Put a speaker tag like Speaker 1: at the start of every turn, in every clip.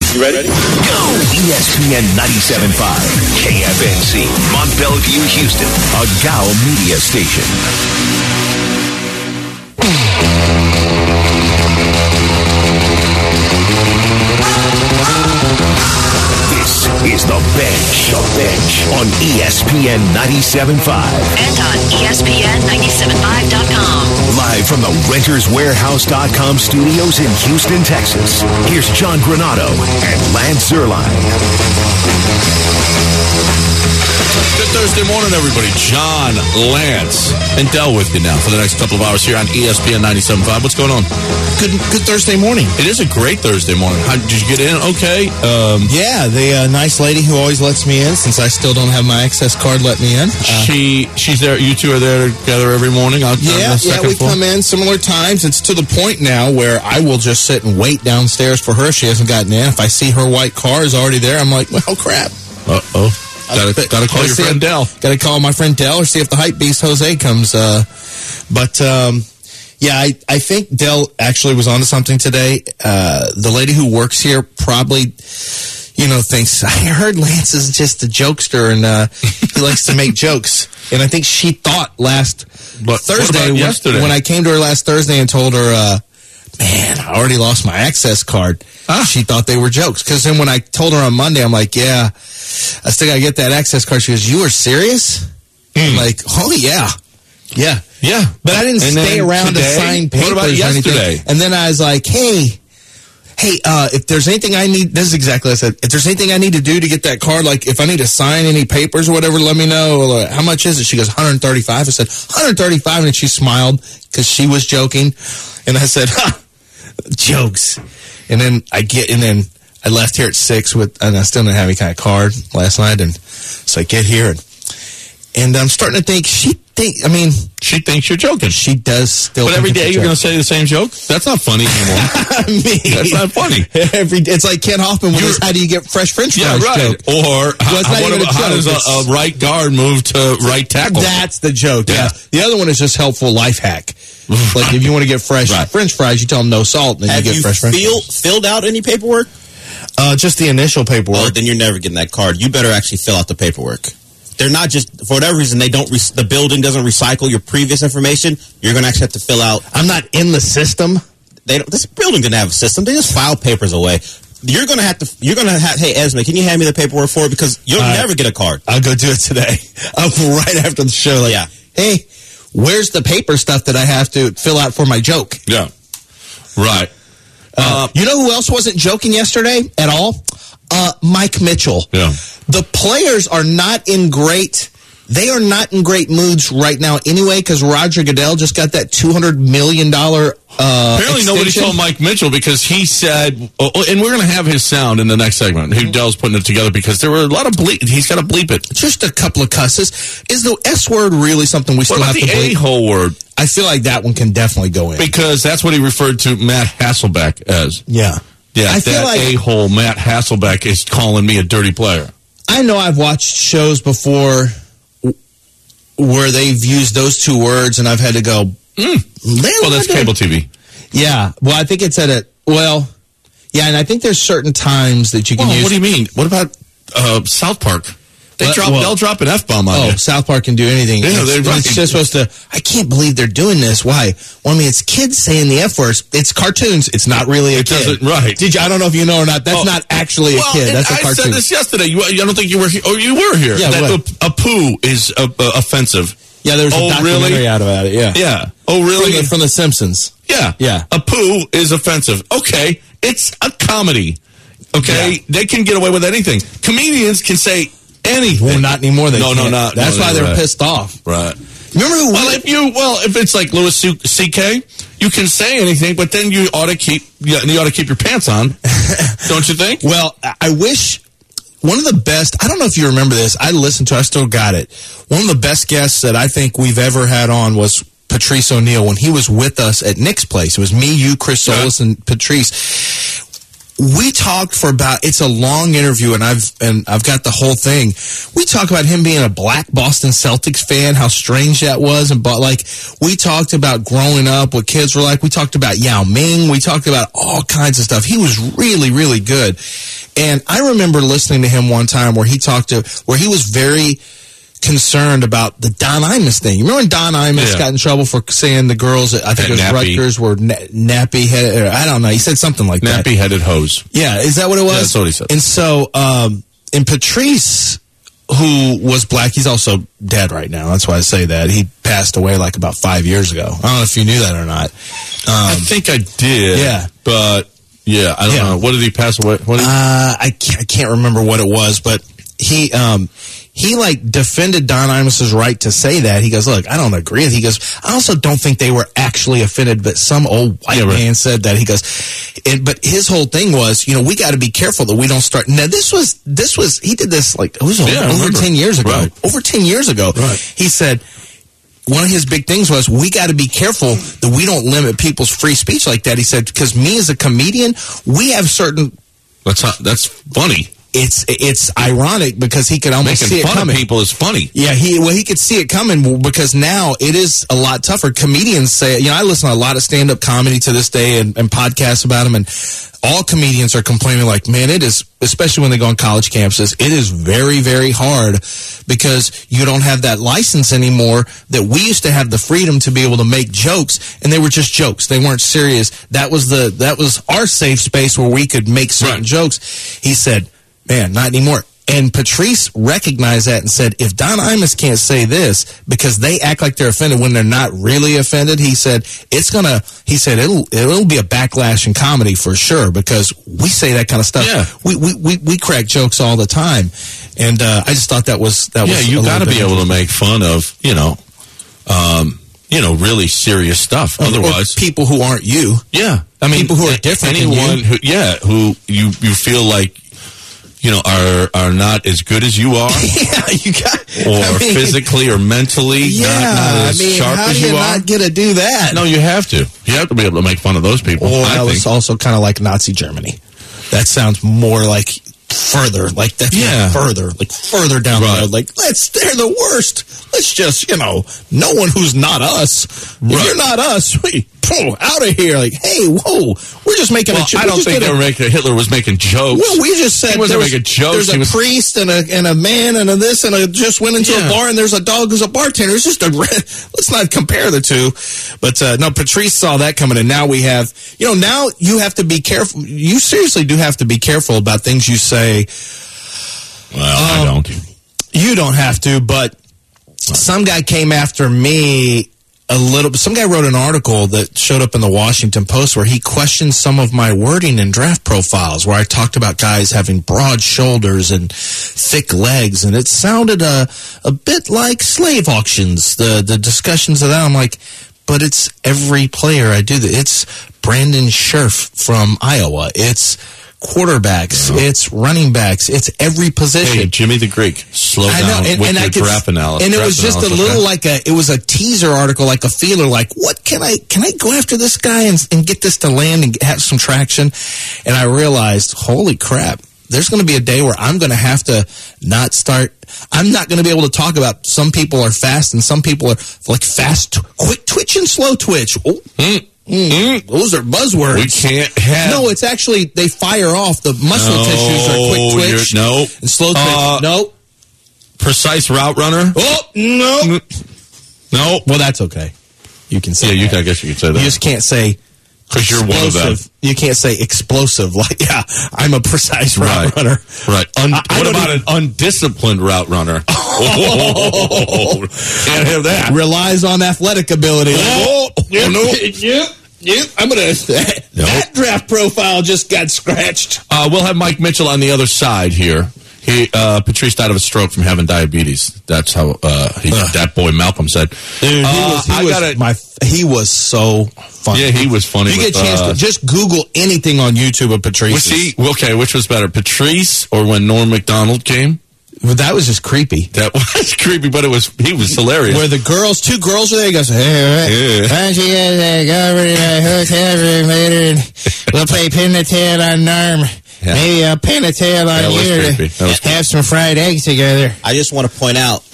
Speaker 1: You ready?
Speaker 2: Go! ESPN 97.5, KFNC, Mont Belvieu, Houston, a GOW media station. This is The Bench. The Bench on ESPN 97.5.
Speaker 3: And on ESPN975.com.
Speaker 2: Live from the RentersWarehouse.com studios in Houston, Texas. Here's John Granado and Lance Zierlein.
Speaker 4: Good Thursday morning, everybody. John, Lance, and Del with you now for the next couple of hours here on ESPN 97.5. What's going on?
Speaker 5: Good Thursday morning.
Speaker 4: It is a great Thursday morning. Did you get in okay?
Speaker 5: Yeah, the nice lady who always lets me in, since I still don't have my access card, let me in.
Speaker 4: She's there. You two are there together every morning?
Speaker 5: Yeah, we come in similar times. It's to the point now where I will just sit and wait downstairs for her if she hasn't gotten in. If I see her white car is already there, I'm like, well, crap.
Speaker 4: Uh-oh. Gotta call your friend Del.
Speaker 5: Gotta call my friend Del or see if the hype beast Jose comes. Yeah, I think Del actually was onto something today. The lady who works here probably, thinks, I heard Lance is just a jokester and he likes to make jokes. And I think she thought Thursday, when I came to her last Thursday and told her, man, I already lost my access card. She thought they were jokes. Because then when I told her on Monday, I'm like, yeah, I still got to get that access card. She goes, you are serious? I'm like, oh, yeah. Yeah.
Speaker 4: Yeah.
Speaker 5: But I didn't stay around to sign papers
Speaker 4: what about yesterday?
Speaker 5: or anything. And then I was like, hey, if there's anything I need, this is exactly what I said. If there's anything I need to do to get that card, like if I need to sign any papers or whatever, let me know. How much is it? She goes, $135. I said, $135. And she smiled because she was joking. And I said, jokes. And then I left here at 6 and I still didn't have any kind of card last night. And so I get here and I'm starting to think she thinks you're joking. She does still.
Speaker 4: But every day you're going to say the same joke? That's not funny anymore. That's not funny.
Speaker 5: It's like Ken Hoffman with his how do you get fresh French fries joke.
Speaker 4: Or how does a right guard move to right tackle?
Speaker 5: That's the joke. Yeah. The other one is just helpful life hack. Like if you want to get fresh French fries, you tell them no salt, and then you get fresh French fries.
Speaker 6: Filled out any paperwork?
Speaker 5: Just the initial paperwork.
Speaker 6: Oh, then you're never getting that card. You better actually fill out the paperwork. They're not just, for whatever reason, the building doesn't recycle your previous information. You're going to actually have to fill out.
Speaker 5: I'm not in the system.
Speaker 6: This building didn't have a system. They just file papers away. You're going to have, hey, Esme, can you hand me the paperwork for it? Because you'll never get a card.
Speaker 5: I'll go do it today. Right after the show. Hey, where's the paper stuff that I have to fill out for my joke?
Speaker 4: Yeah. Right.
Speaker 5: You know who else wasn't joking yesterday at all? Mike Mitchell.
Speaker 4: Yeah.
Speaker 5: The players are not in great moods right now anyway, because Roger Goodell just got that $200 million
Speaker 4: apparently
Speaker 5: extension.
Speaker 4: Nobody told Mike Mitchell because he said, and we're going to have his sound in the next segment, who Dell's putting it together, because there were a lot of he's got to bleep it.
Speaker 5: Just a couple of cusses. Is the S word really something we still have to bleep?
Speaker 4: What about the A-hole word?
Speaker 5: I feel like that one can definitely go in.
Speaker 4: Because that's what he referred to Matt Hasselbeck as.
Speaker 5: Yeah.
Speaker 4: Yeah,
Speaker 5: I feel like
Speaker 4: a-hole Matt Hasselbeck is calling me a dirty player.
Speaker 5: I know I've watched shows before where they've used those two words, and I've had to go,
Speaker 4: well, that's cable TV.
Speaker 5: Yeah. Well, I think it's and I think there's certain times that you can use.
Speaker 4: What do you mean? What about South Park? They'll drop an F-bomb on you.
Speaker 5: South Park can do anything.
Speaker 4: Yeah,
Speaker 5: it's just supposed to, I can't believe they're doing this. Why? Well, I mean, it's kids saying the F words. It's cartoons. It's not really a kid.
Speaker 4: Right.
Speaker 5: I don't know if you know or not. That's not actually a kid. That's a cartoon.
Speaker 4: I said this yesterday. I don't think you were here. Oh, you were here.
Speaker 5: Yeah,
Speaker 4: a poo is offensive.
Speaker 5: Yeah, there's a documentary out about it. Yeah.
Speaker 4: Yeah. Oh, really?
Speaker 5: From the Simpsons.
Speaker 4: Yeah.
Speaker 5: Yeah.
Speaker 4: A poo is offensive. Okay. It's a comedy. Okay. Yeah. They can get away with anything. Comedians can say anything.
Speaker 5: Well, not anymore.
Speaker 4: No.
Speaker 5: That's why they're pissed off.
Speaker 4: Right.
Speaker 5: Remember who?
Speaker 4: If it's like Louis C.K., you can say anything, but then you ought to keep your pants on, don't you think?
Speaker 5: Well, I wish one of the best. I don't know if you remember this. I still got it. One of the best guests that I think we've ever had on was Patrice O'Neal when he was with us at Nick's place. It was me, you, Chris Solis, and Patrice. We talked for it's a long interview, and I've got the whole thing. We talk about him being a black Boston Celtics fan, how strange that was, we talked about growing up, what kids were like. We talked about Yao Ming. We talked about all kinds of stuff. He was really, really good. And I remember listening to him one time where he was very concerned about the Don Imus thing. You remember when Don Imus got in trouble for saying the girls, I think it was Rutgers, were nappy-headed, I don't know. He said something like that.
Speaker 4: Nappy-headed hose.
Speaker 5: Yeah, is that what it was?
Speaker 4: Yeah, that's what he said.
Speaker 5: And so, and Patrice, who was black, he's also dead right now. That's why I say that. He passed away like about 5 years ago. I don't know if you knew that or not.
Speaker 4: I think I did.
Speaker 5: Yeah.
Speaker 4: But, yeah, I don't know. What did he pass away?
Speaker 5: I can't remember what it was, but he like defended Don Imus's right to say that. He goes, look, I don't agree with it. He goes, I also don't think they were actually offended, but some old white man said that. He goes, but his whole thing was, we got to be careful that we don't start. Now this was, he did this like, it was over 10 years ago. Right. Over 10 years ago. Right. He said, one of his big things was, we got to be careful that we don't limit people's free speech like that. He said, because me as a comedian, we have certain.
Speaker 4: That's funny.
Speaker 5: It's ironic because he could almost see it coming.
Speaker 4: Making fun of people is funny.
Speaker 5: Yeah, he could see it coming because now it is a lot tougher. Comedians say, I listen to a lot of stand-up comedy to this day and podcasts about them, and all comedians are complaining like, man, it is, especially when they go on college campuses, it is very, very hard because you don't have that license anymore that we used to have the freedom to be able to make jokes, and they were just jokes. They weren't serious. That was our safe space where we could make certain jokes. He said, man, not anymore. And Patrice recognized that and said, if Don Imus can't say this because they act like they're offended when they're not really offended, he said, it'll be a backlash in comedy for sure because we say that kind of stuff. Yeah. We crack jokes all the time. And I just thought that was
Speaker 4: you got to be able to make fun of, really serious stuff. Otherwise,
Speaker 5: or people who aren't you.
Speaker 4: Yeah.
Speaker 5: I mean, people who are different
Speaker 4: anyone
Speaker 5: than you.
Speaker 4: Who you feel like are not as good as you are. Or physically or mentally not as sharp as you are.
Speaker 5: How do you not get to do that?
Speaker 4: No, you have to. You have to be able to make fun of those people.
Speaker 5: Or I was also kind of like Nazi Germany. That sounds more like further, like that's further down the road. Like, they're the worst. Let's just, no one who's not us. If you're not us, we out of here. Like, hey, whoa, we're just making a joke.
Speaker 4: I don't think Hitler was making jokes.
Speaker 5: Well, we just said
Speaker 4: he wasn't making jokes.
Speaker 5: There's a priest and a man and a this and a just went into a bar and there's a dog who's a bartender. It's just let's not compare the two. But no, Patrice saw that coming, and now we have, now you have to be careful. You seriously do have to be careful about things you say.
Speaker 4: Well, I don't.
Speaker 5: You don't have to, but some guy came after me some guy wrote an article that showed up in the Washington Post where he questioned some of my wording in draft profiles, where I talked about guys having broad shoulders and thick legs, and it sounded a bit like slave auctions, the discussions of that. I'm like, but it's every player I do that. It's Brandon Scherf from Iowa. It's quarterbacks, it's running backs, it's every position.
Speaker 4: Hey, Jimmy the Greek, slow down with your draft analysis.
Speaker 5: And it was just a little it was a teaser article, like a feeler, like, what can I go after this guy and get this to land and have some traction? And I realized, holy crap, there's going to be a day where I'm going to have to I'm not going to be able to talk about some people are fast and some people are like fast, quick twitch and slow twitch. Oh. Those are buzzwords.
Speaker 4: We can't have...
Speaker 5: No, it's actually, they fire off. The muscle tissues are quick twitch. And slow twitch. No.
Speaker 4: Precise route runner?
Speaker 5: Oh, no.
Speaker 4: No.
Speaker 5: Well, that's okay. You can say
Speaker 4: I guess you can say that.
Speaker 5: You just can't say...
Speaker 4: Because you're one of them.
Speaker 5: You can't say explosive. Like, I'm a precise route runner.
Speaker 4: Right. What about an undisciplined route runner? Can't have that.
Speaker 5: Relies on athletic ability. I'm going to... That draft profile just got scratched.
Speaker 4: We'll have Mike Mitchell on the other side here. Patrice died of a stroke from having diabetes. That's how that boy Malcolm said.
Speaker 5: Dude, he was so funny.
Speaker 4: Yeah, he was funny.
Speaker 5: You get a chance to just Google anything on YouTube of Patrice.
Speaker 4: Which was better, Patrice or when Norm Macdonald came?
Speaker 5: Well, that was just creepy.
Speaker 4: That was creepy, but he was hilarious.
Speaker 5: Where the two girls are there, he goes, hey, why don't you guys go over to the hotel room later and we'll play pin the tail on Norm. Yeah. Maybe I'll pin a tail on you to have some fried eggs together.
Speaker 6: I just want to point out,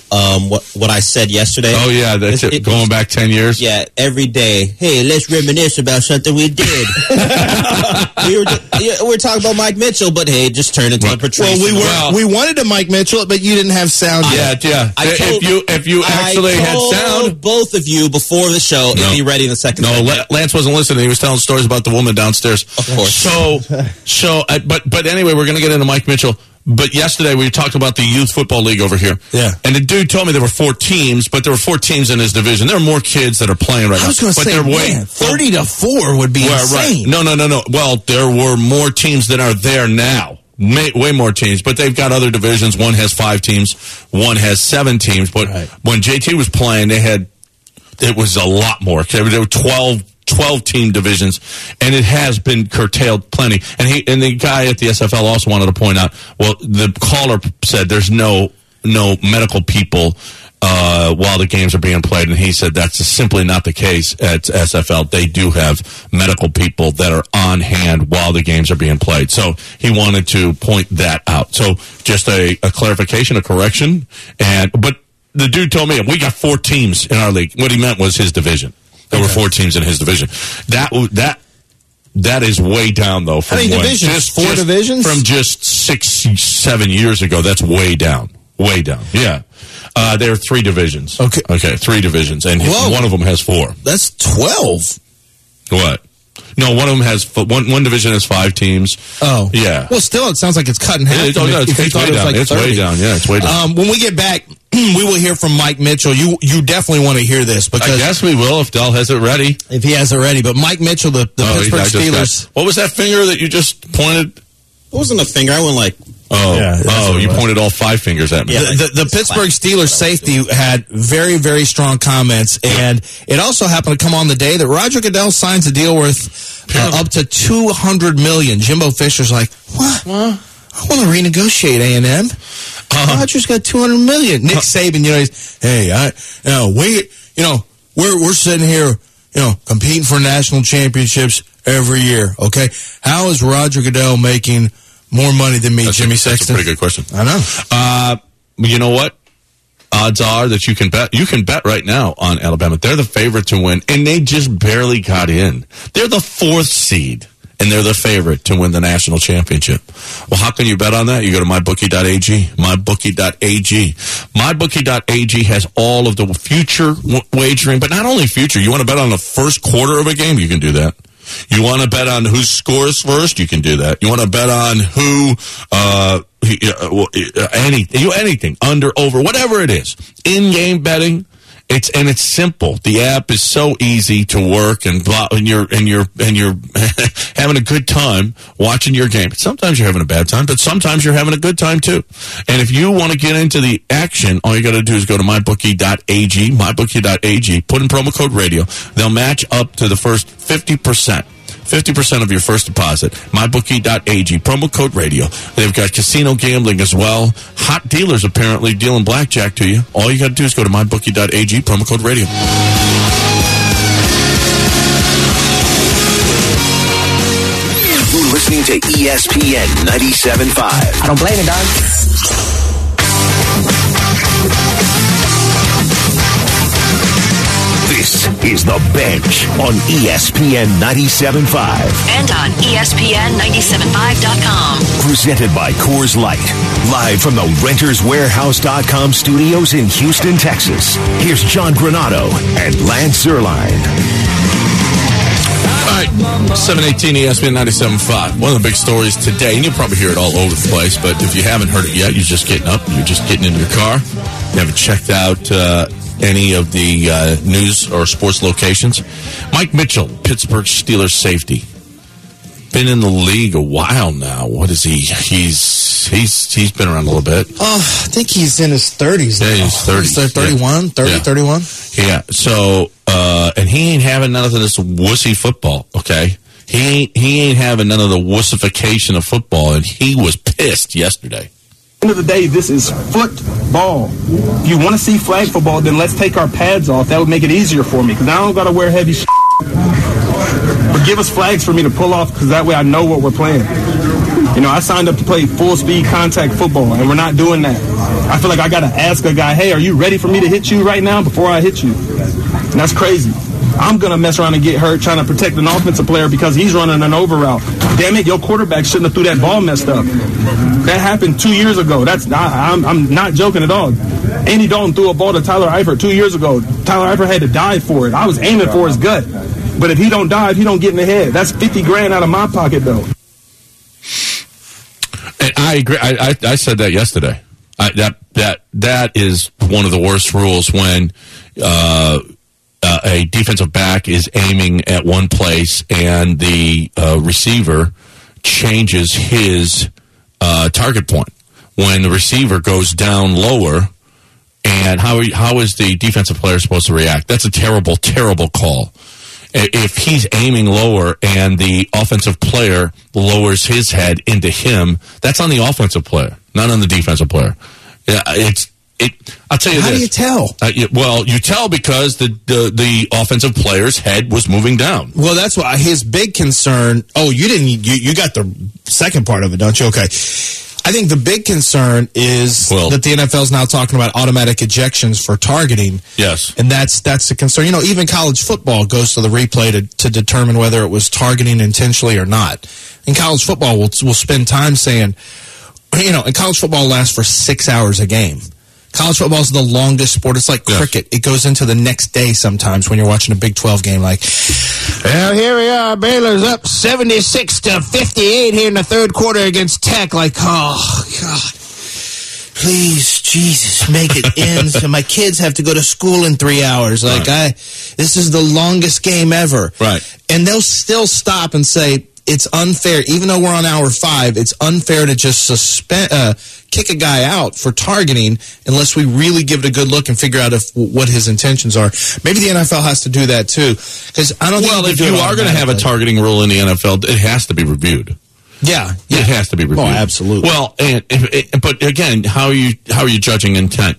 Speaker 6: what I said yesterday.
Speaker 4: Oh, yeah, that's it. Going back 10 years?
Speaker 6: Yeah, every day. Hey, let's reminisce about something we did. we were talking about Mike Mitchell, but hey, it just turned into a Patrice.
Speaker 5: Well, we wanted a Mike Mitchell, but you didn't have sound yet.
Speaker 4: If you actually had sound.
Speaker 6: Both of you before the show, and be ready in the second.
Speaker 4: No, Lance wasn't listening. He was telling stories about the woman downstairs.
Speaker 6: Of course.
Speaker 4: But anyway, we're going to get into Mike Mitchell. But yesterday we talked about the Youth Football League over here.
Speaker 5: Yeah.
Speaker 4: And the dude told me there were 4 teams, but there were 4 teams in his division. There are more kids that are playing right now.
Speaker 5: I was going to say, 30 to 4 would be insane.
Speaker 4: Right. No. Well, there were more teams than are there now. Way more teams, but they've got other divisions. One has 5 teams, one has 7 teams. But when JT was playing, it was a lot more. There were 12 team divisions, and it has been curtailed plenty. And the guy at the SFL also wanted to point out, well, the caller said there's no medical people while the games are being played, and he said that's simply not the case at SFL. They do have medical people that are on hand while the games are being played. So he wanted to point that out. So just a clarification, a correction. But the dude told me, we got 4 teams in our league. What he meant was his division. There were 4 teams in his division. That is way down, though. From
Speaker 5: how many divisions? 4 divisions?
Speaker 4: From just 6-7 years ago. That's way down. Way down. Yeah. There are 3 divisions. Okay, 3 divisions. And one of them has 4.
Speaker 5: That's 12.
Speaker 4: What? No, one of them has one division has 5 teams.
Speaker 5: Oh,
Speaker 4: yeah.
Speaker 5: Well, still, it sounds like it's cut in half.
Speaker 4: It's way down. It's way down. Yeah, it's way down.
Speaker 5: When we get back, we will hear from Mike Mitchell. You definitally want to hear this because
Speaker 4: I guess we will if Dell has it ready.
Speaker 5: If he has it ready, but Mike Mitchell, the Pittsburgh Steelers.
Speaker 4: What was that finger that you just pointed?
Speaker 6: It wasn't a finger. I went like.
Speaker 4: You pointed all 5 fingers at me.
Speaker 5: Yeah, the Pittsburgh Steelers safety had very, very strong comments, and it also happened to come on the day that Roger Goodell signs a deal worth up to $200 million. Jimbo Fisher's like, what? I want to renegotiate A&M. Roger's got $200 million. Nick Saban, we're sitting here, competing for national championships every year. Okay, how is Roger Goodell making more money than me, Jimmy Sexton?
Speaker 4: That's a pretty good question.
Speaker 5: I know.
Speaker 4: You know what? Odds are that you can bet. You can bet right now on Alabama. They're the favorite to win, and they just barely got in. They're the 4th seed, and they're the favorite to win the national championship. Well, how can you bet on that? You go to mybookie.ag. Mybookie.ag. Mybookie.ag has all of the future wagering, but not only future. You want to bet on the first quarter of a game? You can do that. You want to bet on who scores first? You can do that. You want to bet on anything, under, over, whatever it is. In-game betting, it's simple. The app is so easy to work, and you're having a good time watching your game. Sometimes you're having a bad time, but sometimes you're having a good time too. And if you want to get into the action, all you got to do is go to mybookie.ag, mybookie.ag, put in promo code radio. They'll match up to the first 50%. 50% of your first deposit. MyBookie.ag. Promo code radio. They've got casino gambling as well. Hot dealers apparently dealing blackjack to you. All you got to do is go to MyBookie.ag. Promo code radio.
Speaker 2: You're listening to ESPN 97.5.
Speaker 1: I don't blame it, dog.
Speaker 2: This is The Bench on ESPN 97.5.
Speaker 3: And on ESPN975.com.
Speaker 2: Presented by Coors Light. Live from the RentersWarehouse.com studios in Houston, Texas. Here's John Granado and Lance Zierlein.
Speaker 4: All right, 718 ESPN 97.5. One of the big stories today, and you'll probably hear it all over the place, but if you haven't heard it yet, you're just getting up, you're just getting into your car, you haven't checked out any of the news or sports locations. Mike Mitchell, Pittsburgh Steelers safety, been in the league a while now. What is he? He's been around a little bit.
Speaker 5: I think he's in his 30s now.
Speaker 4: Yeah, he's 30.
Speaker 5: 31, 31.
Speaker 4: Yeah, so, and he ain't having none of this wussy football, okay? He ain't having none of the wussification of football, and he was pissed yesterday.
Speaker 7: End of the day, this is football. If you want to see flag football, then let's take our pads off. That would make it easier for me, because I don't got to wear heavy But give us flags for me to pull off, because that way I know what we're playing. You know, I signed up to play full-speed contact football, and we're not doing that. I feel like I got to ask a guy, hey, are you ready for me to hit you right now before I hit you? And that's crazy. I'm going to mess around and get hurt trying to protect an offensive player because he's running an over route. Damn it, your quarterback shouldn't have threw that ball messed up. That happened 2 years ago. I'm not joking at all. Andy Dalton threw a ball to Tyler Eifert 2 years ago. Tyler Eifert had to dive for it. I was aiming for his gut. But if he don't dive, he don't get in the head. That's $50,000 out of my pocket, though.
Speaker 4: And I agree. I said that yesterday. That is one of the worst rules when a defensive back is aiming at one place and the receiver changes his target point. When the receiver goes down lower, and how is the defensive player supposed to react? That's a terrible, terrible call. If he's aiming lower and the offensive player lowers his head into him, that's on the offensive player, not on the defensive player. Yeah, I'll tell you
Speaker 5: How
Speaker 4: this.
Speaker 5: do you tell?
Speaker 4: Well, you tell because the offensive player's head was moving down.
Speaker 5: Well, that's why his big concern. Oh, you got the second part of it, don't you? Okay. I think the big concern is that the NFL is now talking about automatic ejections for targeting.
Speaker 4: Yes.
Speaker 5: And that's the concern. You know, even college football goes to the replay to determine whether it was targeting intentionally or not. And college football will spend time saying, you know, and college football lasts for 6 hours a game. College football is the longest sport. It's like cricket. It goes into the next day sometimes when you're watching a Big 12 game. Like, well, here we are. Baylor's up 76-58 here in the third quarter against Tech. Like, oh, God. Please, Jesus, make it end so my kids have to go to school in 3 hours. Like, this is the longest game ever.
Speaker 4: Right.
Speaker 5: And they'll still stop and say, it's unfair. Even though we're on hour 5, it's unfair to just kick a guy out for targeting unless we really give it a good look and figure out what his intentions are. Maybe the NFL has to do that too, because I don't.
Speaker 4: Well, if you are going to have a targeting rule in the NFL, it has to be reviewed.
Speaker 5: Yeah,
Speaker 4: it has to be reviewed.
Speaker 5: Oh, absolutely.
Speaker 4: Well, but again, how are you judging intent?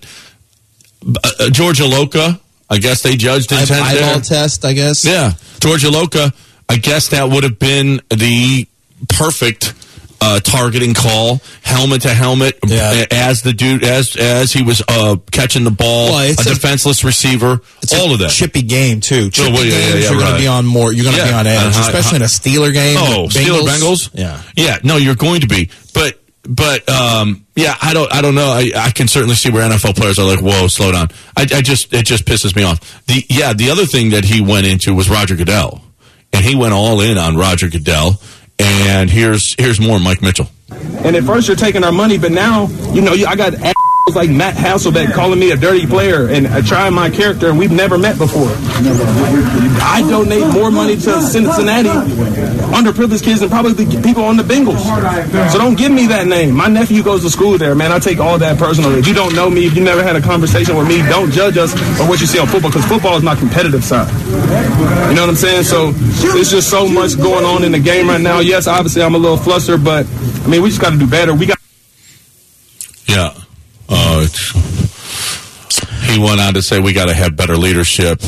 Speaker 4: George Iloka, I guess they judged intent.
Speaker 5: Eyeball test, I guess.
Speaker 4: Yeah, George Iloka. I guess that would have been the perfect targeting call, helmet to helmet, as the dude as he was catching the ball, a defenseless receiver, all of that.
Speaker 5: Chippy game too. Chippy games, you're going to be on more. You're going to be on edge, especially in a Steeler game.
Speaker 4: Oh, Steeler-Bengals. Yeah. No, you're going to be, but I don't know. I can certainly see where NFL players are like, whoa, slow down. It just pisses me off. The other thing that he went into was Roger Goodell. And he went all in on Roger Goodell. And here's more Mike Mitchell.
Speaker 7: And at first you're taking our money, but now, you know, I got assholes like Matt Hasselbeck calling me a dirty player and trying my character, and we've never met before. I donate more money to Cincinnati underprivileged kids than probably the people on the Bengals. So don't give me that name. My nephew goes to school there, man. I take all that personally. If you don't know me, if you never had a conversation with me, don't judge us on what you see on football, because football is my competitive side. You know what I'm saying? So there's just so much going on in the game right now. Yes, obviously I'm a little flustered, but I mean, we just got to do better.
Speaker 4: Yeah. He went on to say we got to have better leadership.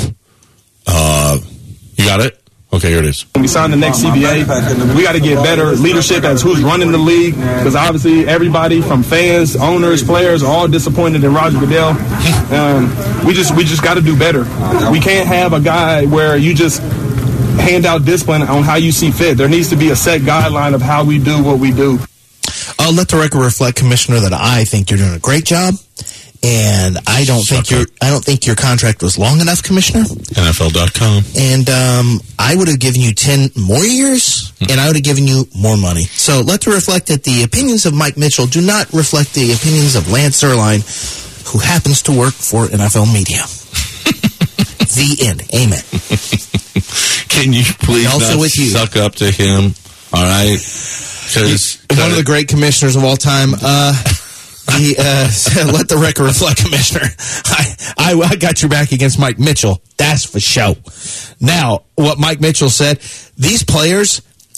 Speaker 4: You got it? Okay, here it is.
Speaker 7: When we sign the next CBA, we got to get better leadership as who's running the league, because obviously everybody from fans, owners, players are all disappointed in Roger Goodell. We just got to do better. We can't have a guy where you just hand out discipline on how you see fit. There needs to be a set guideline of how we do what we do.
Speaker 5: I'll let the record reflect, Commissioner, that I think you're doing a great job, and I don't think your contract was long enough, Commissioner.
Speaker 4: NFL.com.
Speaker 5: And I would have given you 10 more years, and I would have given you more money. So let the reflect that the opinions of Mike Mitchell do not reflect the opinions of Lance Zierlein, who happens to work for NFL Media. The end. Amen.
Speaker 4: Can you please also not suck up to him? All right.
Speaker 5: One of the great commissioners of all time. Let the record reflect, Commissioner. I got your back against Mike Mitchell. That's for show. Now, what Mike Mitchell said, these players,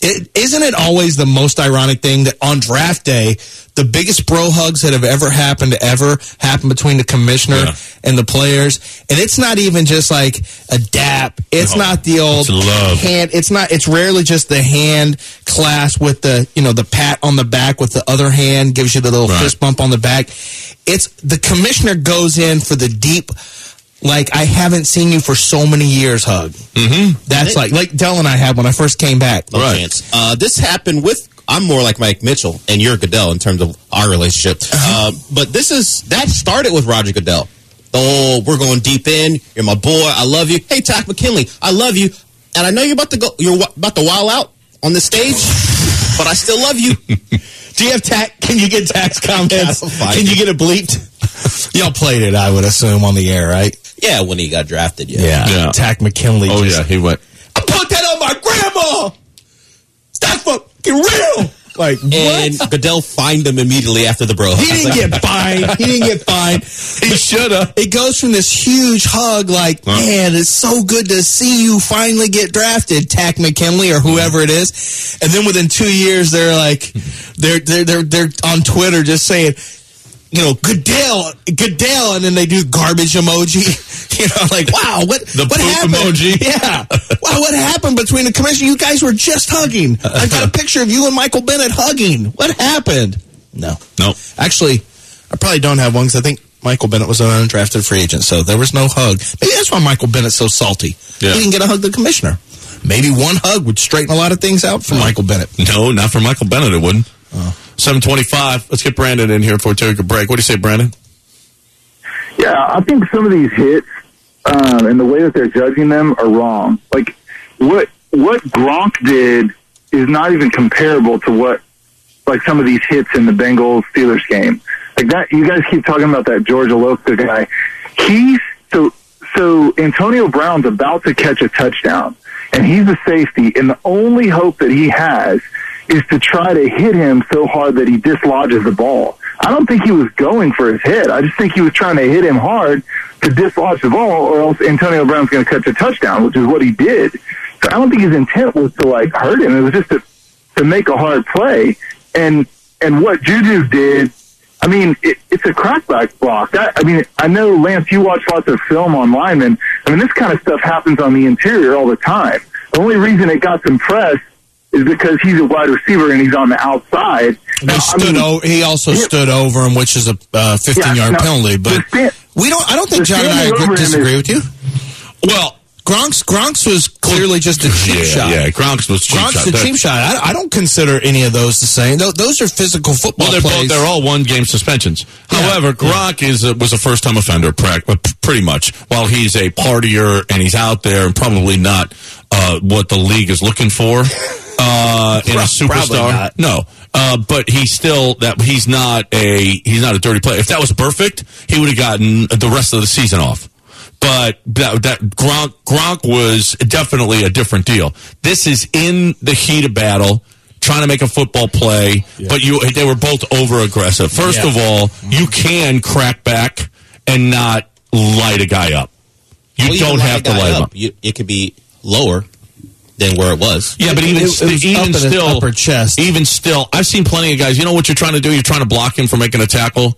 Speaker 5: Isn't it always the most ironic thing that on draft day, the biggest bro hugs that have ever happened between the commissioner and the players? And it's not even just like a dap. It's not the old hand. It's rarely just the hand clasp with the, the pat on the back with the other hand gives you the little fist bump on the back. It's the commissioner goes in for the deep, like, I haven't seen you for so many years hug. Mm-hmm. That's like Dell and I had when I first came back.
Speaker 6: This happened with, I'm more like Mike Mitchell, and you're Goodell in terms of our relationship. But that started with Roger Goodell. Oh, we're going deep in. You're my boy. I love you. Hey, Takk McKinley, I love you. And I know you're about to wild out on the stage, but I still love you.
Speaker 5: Do you have Can you get Tack's comments? Can you get it bleeped? Y'all played it, I would assume, on the air, right?
Speaker 6: Yeah, when he got drafted,
Speaker 5: Yeah. Takk McKinley.
Speaker 4: Oh, he went,
Speaker 5: I put that on my grandma! That's fucking real! Like,
Speaker 6: and
Speaker 5: what?
Speaker 6: Goodell fined him immediately after the bro hug.
Speaker 5: He didn't get fined.
Speaker 4: He should have.
Speaker 5: It goes from this huge hug, like, man, it's so good to see you finally get drafted, Takk McKinley or whoever it is. And then within 2 years, they're like, they're on Twitter just saying, Goodell, and then they do garbage emoji. Like, wow, what happened?
Speaker 4: Emoji.
Speaker 5: Yeah. Wow, what happened between the commissioner? You guys were just hugging. I got a picture of you and Michael Bennett hugging. What happened? No. Actually, I probably don't have one because I think Michael Bennett was an undrafted free agent, so there was no hug. Maybe that's why Michael Bennett's so salty. Yeah. He didn't get a hug the commissioner. Maybe one hug would straighten a lot of things out for Michael Bennett.
Speaker 4: No, not for Michael Bennett, it wouldn't. 7:25. Let's get Brandon in here before we take a break. What do you say, Brandon?
Speaker 3: Yeah, I think some of these hits and the way that they're judging them are wrong. Like, what Gronk did is not even comparable to what, like, some of these hits in the Bengals-Steelers game. Like, that, you guys keep talking about that George Aloka guy. So Antonio Brown's about to catch a touchdown, and he's a safety, and the only hope that he has is to try to hit him so hard that he dislodges the ball. I don't think he was going for his head. I just think he was trying to hit him hard to dislodge the ball, or else Antonio Brown's going to catch a touchdown, which is what he did. So I don't think his intent was to, like, hurt him. It was just to make a hard play. And what Juju did, I mean, it's a crackback block. I know, Lance, you watch lots of film on linemen. I mean, this kind of stuff happens on the interior all the time. The only reason it got some press is because he's a wide receiver and he's on the outside.
Speaker 5: He also stood over him, which is a 15-yard penalty. But I don't think John and I disagree with you.
Speaker 4: Well,
Speaker 5: Gronk's was clearly just a cheap shot.
Speaker 4: Yeah, Gronk's was cheap shot.
Speaker 5: Gronk's a cheap shot. I don't consider any of those the same. Those are physical football plays.
Speaker 4: They're all one-game suspensions. However, Gronk was a first-time offender, pretty much. While he's a partier and he's out there and probably not what the league is looking for in a superstar. No. But he's not a dirty player. If that was perfect, he would have gotten the rest of the season off. But that Gronk was definitely a different deal. This is in the heat of battle, trying to make a football play, but they were both over-aggressive. First of all, you can crack back and not light a guy up. You don't have to light him up.
Speaker 6: It could be lower than where it was.
Speaker 4: Yeah, but even still,
Speaker 5: upper chest.
Speaker 4: Even still, I've seen plenty of guys. You know what you're trying to do? You're trying to block him from making a tackle.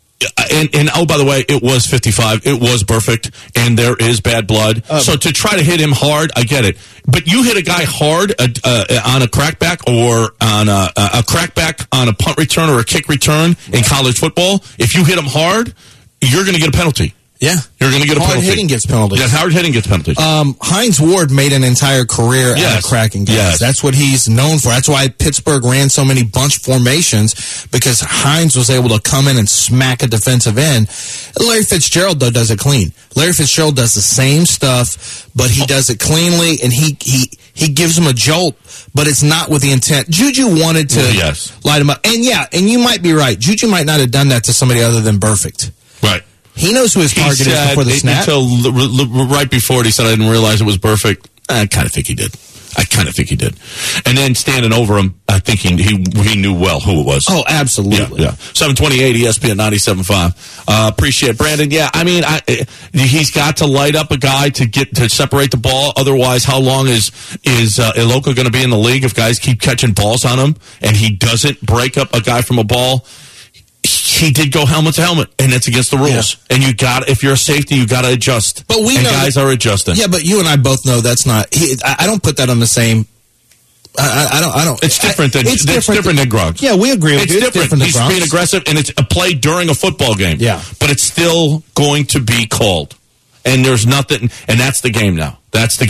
Speaker 4: And oh, by the way, it was 55. It was perfect, and there is bad blood. So to try to hit him hard, I get it. But you hit a guy hard on a crackback or on a crackback on a punt return or a kick return in college football. If you hit him hard, you're going to get a penalty.
Speaker 5: Yeah.
Speaker 4: You're going to get a penalty.
Speaker 5: Hard hitting gets penalties.
Speaker 4: Yeah, hard hitting gets penalties.
Speaker 5: Hines Ward made an entire career out of cracking guys. Yes. That's what he's known for. That's why Pittsburgh ran so many bunch formations, because Hines was able to come in and smack a defensive end. Larry Fitzgerald, though, does it clean. Larry Fitzgerald does the same stuff, but he does it cleanly, and he gives him a jolt, but it's not with the intent. Juju wanted to light him up. And you might be right. Juju might not have done that to somebody other than Burfict.
Speaker 4: Right.
Speaker 5: He knows who his target is before the snap.
Speaker 4: Until right before it, he said, I didn't realize it was perfect. I kind of think he did. I kind of think he did. And then standing over him, I think he knew well who it was.
Speaker 5: Oh, absolutely.
Speaker 4: Yeah. 728 ESPN 97.5. Appreciate it. Brandon. Yeah, I mean, he's got to light up a guy to separate the ball. Otherwise, how long is Iloka going to be in the league if guys keep catching balls on him and he doesn't break up a guy from a ball? He did go helmet to helmet, and it's against the rules. Yeah. And if you're a safety, you got to adjust. But guys are adjusting.
Speaker 5: Yeah, but you and I both know that's not. I don't put that on the same. I don't.
Speaker 4: It's different than Gronk.
Speaker 5: Yeah, we agree with you.
Speaker 4: It's different. He's being aggressive, and it's a play during a football game.
Speaker 5: Yeah,
Speaker 4: but it's still going to be called, and there's nothing. And that's the game now.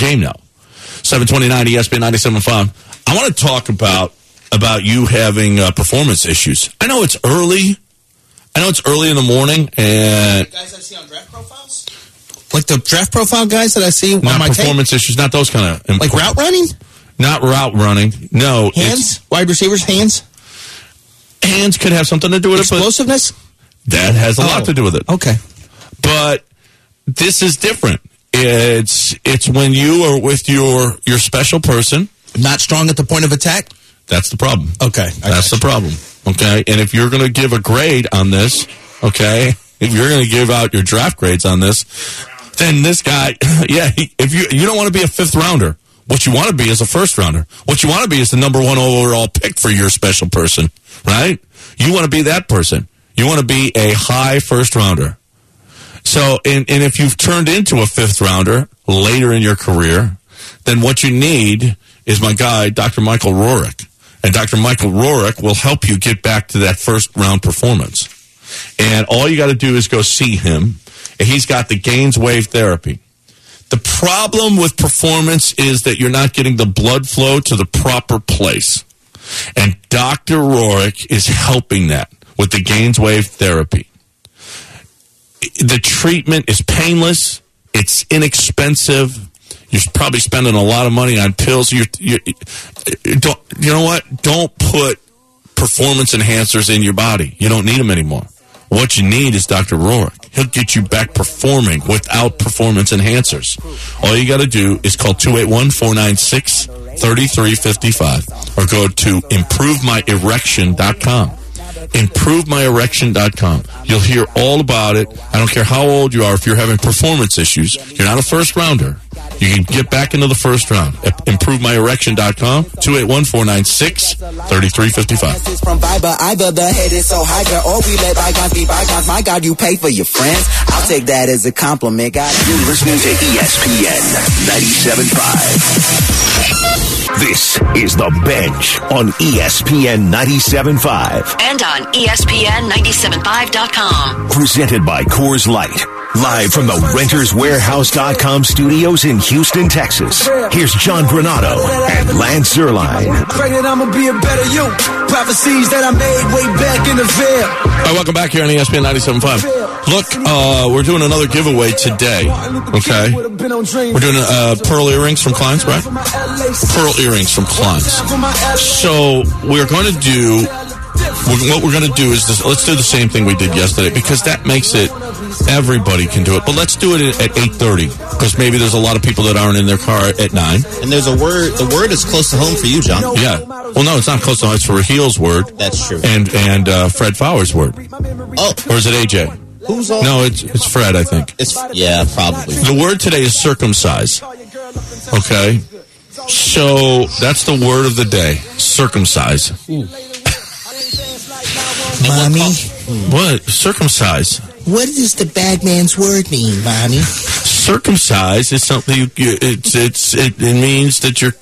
Speaker 4: 729 ESPN 97.5. I want to talk about you having performance issues. I know it's early. in the morning, and
Speaker 5: the guys I see on draft profiles, like the draft profile guys that I see on my
Speaker 4: performance issues, not those kind of
Speaker 5: like route running.
Speaker 4: Not route running. No.
Speaker 5: Hands? Wide receivers' hands?
Speaker 4: Hands could have something to do with
Speaker 5: explosiveness?
Speaker 4: it. That has a lot to do with it.
Speaker 5: Okay.
Speaker 4: But this is different. It's when you are with your special person.
Speaker 5: Not strong at the point of attack?
Speaker 4: That's the problem.
Speaker 5: Okay.
Speaker 4: That's the problem. Okay? And if you're going to give a grade on this, okay, if you're going to give out your draft grades on this, then this guy, if you don't want to be a fifth rounder. What you want to be is a first rounder. What you want to be is the number 1 overall pick for your special person, right? You want to be that person. You want to be a high first rounder. So, and if you've turned into a fifth rounder later in your career, then what you need is my guy, Dr. Michael Rourke. And Dr. Michael Rourke will help you get back to that first round performance. And all you got to do is go see him. And he's got the Gains Wave therapy. The problem with performance is that you're not getting the blood flow to the proper place. And Dr. Rourke is helping that with the Gains Wave therapy. The treatment is painless. It's inexpensive. You're probably spending a lot of money on pills. You know what? Don't put performance enhancers in your body. You don't need them anymore. What you need is Dr. Rourke. He'll get you back performing without performance enhancers. All you got to do is call 281-496-3355 or go to ImproveMyErection.com. ImproveMyErection.com. You'll hear all about it. I don't care how old you are. If you're having performance issues, you're not a first rounder. You can get back into the first round at ImproveMyErection.com, 281-496-3355.
Speaker 1: From Viber, either the head is so high, or we let bygones be bygones. My God, you pay for your friends. I'll take that as a compliment. God,
Speaker 2: you're listening to ESPN 97.5. This is The Bench on ESPN 97.5.
Speaker 8: And on ESPN975.com.
Speaker 2: Presented by Coors Light. Live from the RentersWarehouse.com studios in Houston, Texas. Here's John Granato and Lance Zierlein.
Speaker 9: I'm gonna be a better you. Prophecies that I made way back in the veil.
Speaker 4: All right, welcome back here on ESPN 97.5. Look, we're doing another giveaway today. Okay, we're doing pearl earrings from Klein's, right? Pearl earrings from Klein's. So we're going to do. What we're going to do is this. Let's do the same thing we did yesterday because that makes it. Everybody can do it, but let's do it at 8:30 because maybe there's a lot of people that aren't in their car at 9.
Speaker 6: And there's a word. The word is close to home for you, John.
Speaker 4: Yeah. Well, no, it's not close to home. It's for Rahil's word.
Speaker 6: That's true.
Speaker 4: And Fred Fowler's word.
Speaker 6: Oh,
Speaker 4: or is it AJ?
Speaker 6: Who's on?
Speaker 4: No, it's Fred. I think.
Speaker 6: Yeah, probably.
Speaker 4: The word today is circumcise. Okay. So that's the word of the day. Circumcise.
Speaker 5: Mommy,
Speaker 4: what? Circumcise.
Speaker 5: What does the bad man's word mean, Mommy?
Speaker 4: Circumcise is something it means that you're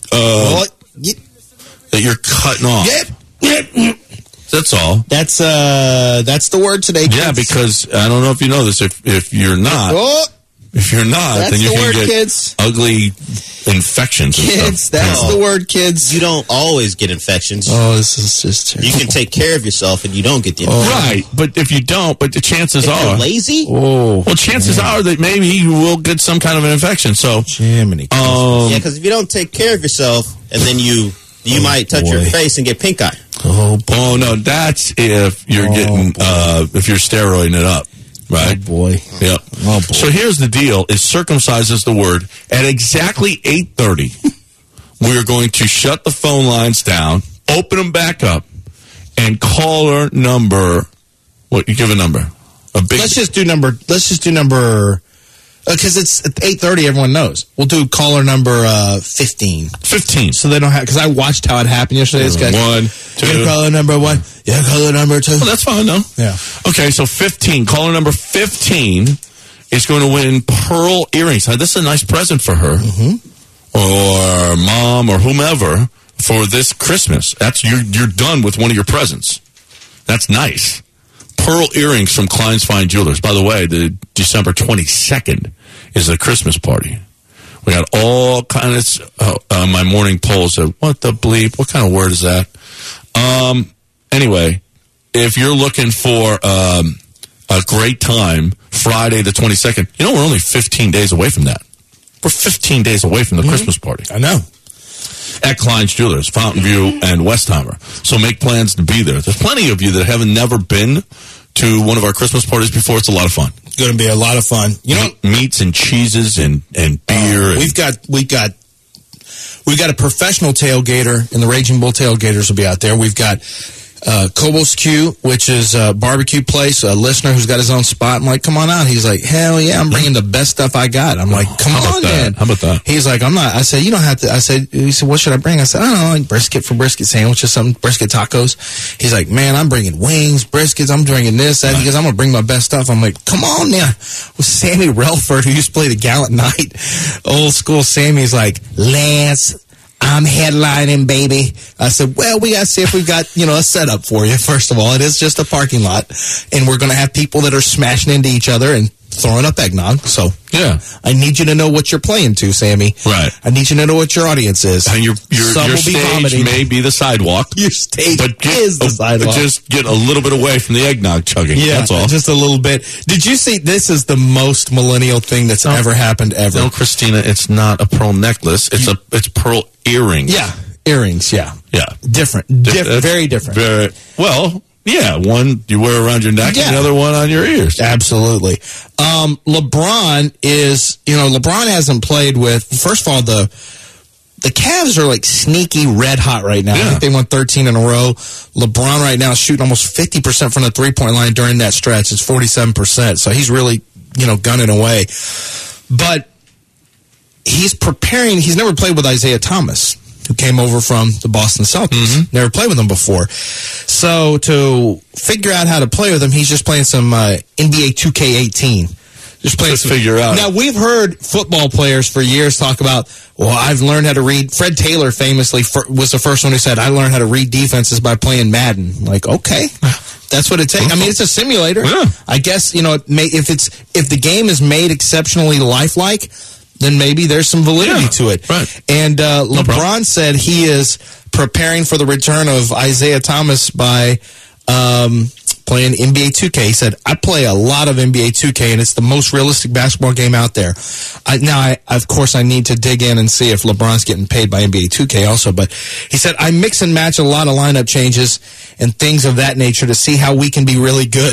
Speaker 4: that you're cutting off.
Speaker 5: Yep.
Speaker 4: That's all.
Speaker 5: That's the word today, kids.
Speaker 4: Yeah, because I don't know if you know this. If you're not, then you can get ugly infections.
Speaker 5: Kids, that's the word, kids.
Speaker 6: You don't always get infections.
Speaker 5: Oh, this is just terrible.
Speaker 6: You can take care of yourself and you don't get the infection.
Speaker 4: Right, but if you don't, but the chances are
Speaker 6: you're lazy.
Speaker 4: Well, chances are that maybe you will get some kind of an infection. So,
Speaker 5: Jiminy.
Speaker 6: Yeah, because if you don't take care of yourself and then you might touch your face and get pink eye.
Speaker 4: Oh no, that's if you're getting if you're steroiding it up. Right.
Speaker 5: Oh, boy.
Speaker 4: Yep.
Speaker 5: Oh, boy.
Speaker 4: So here's the deal, is circumcise is the word. At exactly 8:30, we're going to shut the phone lines down, open them back up, and caller number. What, you give a number?
Speaker 5: Let's just do number. Because it's at 8:30, everyone knows. We'll do caller number 15.
Speaker 4: 15.
Speaker 5: So they don't have, because I watched how it happened yesterday. This guy,
Speaker 4: 1, 2.
Speaker 5: Yeah, caller number 1. Yeah, caller number 2.
Speaker 4: Well, that's fine, though.
Speaker 5: Yeah.
Speaker 4: Okay, so 15. Caller number 15 is going to win pearl earrings. Now, this is a nice present for her, or mom, or whomever, for this Christmas. That's you're done with one of your presents. That's nice. Pearl earrings from Klein's Fine Jewelers. By the way, the December 22nd is a Christmas party. We got all kinds of my morning polls of what the bleep, what kind of word is that? Anyway, if you're looking for a great time, Friday the 22nd, we're only 15 days away from that. We're 15 days away from the Christmas party.
Speaker 5: I know.
Speaker 4: At Klein's Jewelers, Fountain View and Westheimer. So make plans to be there. There's plenty of you that haven't never been to one of our Christmas parties before. It's a lot of fun.
Speaker 5: It's going to be a lot of fun.
Speaker 4: Meats and cheeses and beer.
Speaker 5: We've got a professional tailgater, and the Raging Bull tailgaters will be out there. We've got Kobo's Q, which is a barbecue place, a listener who's got his own spot. I'm like, come on out. He's like, hell yeah, I'm bringing the best stuff I got. I'm like, come on, man.
Speaker 4: How about that?
Speaker 5: He's like, I'm not. I said, you don't have to. He said, what should I bring? I said, I don't know, like brisket for brisket sandwiches, something, brisket tacos. He's like, man, I'm bringing wings, briskets, I'm bringing this, that. He goes, I'm going to bring my best stuff. I'm like, come on now. With Sammy Relford, who used to play the Gallant Knight, old school Sammy's like, Lance, I'm headlining, baby. I said, well, we got to see if we've got, a setup for you. First of all, it is just a parking lot, and we're going to have people that are smashing into each other and throwing up eggnog. So,
Speaker 4: yeah,
Speaker 5: I need you to know what you're playing to, Sammy.
Speaker 4: Right.
Speaker 5: I need you to know what your audience is.
Speaker 4: And your stage may be the sidewalk.
Speaker 5: Your stage is the sidewalk.
Speaker 4: Just get a little bit away from the eggnog chugging.
Speaker 5: Yeah,
Speaker 4: that's all.
Speaker 5: Just a little bit. Did you see, this is the most millennial thing that's ever happened ever.
Speaker 4: No, Christina, it's not a pearl necklace. It's pearl earrings.
Speaker 5: Yeah, earrings, yeah.
Speaker 4: Yeah.
Speaker 5: Different. Very different.
Speaker 4: Well, yeah, one you wear around your neck and the other one on your ears.
Speaker 5: Absolutely. LeBron hasn't played with, first of all, the Cavs are like sneaky red hot right now.
Speaker 4: Yeah.
Speaker 5: I think they won 13 in a row. LeBron right now is shooting almost 50% from the three-point line during that stretch. It's 47%. So he's really, gunning away. But he's preparing. He's never played with Isaiah Thomas, who came over from the Boston Celtics. Never played with him before. So to figure out how to play with him, he's just playing some NBA 2K18. Just playing some,
Speaker 4: figure out.
Speaker 5: Now, we've heard football players for years talk about, well, I've learned how to read. Fred Taylor famously was the first one who said, I learned how to read defenses by playing Madden. Like, okay. That's what it takes. I mean, it's a simulator.
Speaker 4: Yeah.
Speaker 5: I guess, if the game is made exceptionally lifelike, then maybe there's some validity to it.
Speaker 4: Right.
Speaker 5: And LeBron said he is preparing for the return of Isaiah Thomas by playing NBA 2K. He said, I play a lot of NBA 2K, and it's the most realistic basketball game out there. Of course, I need to dig in and see if LeBron's getting paid by NBA 2K also. But he said, I mix and match a lot of lineup changes and things of that nature to see how we can be really good.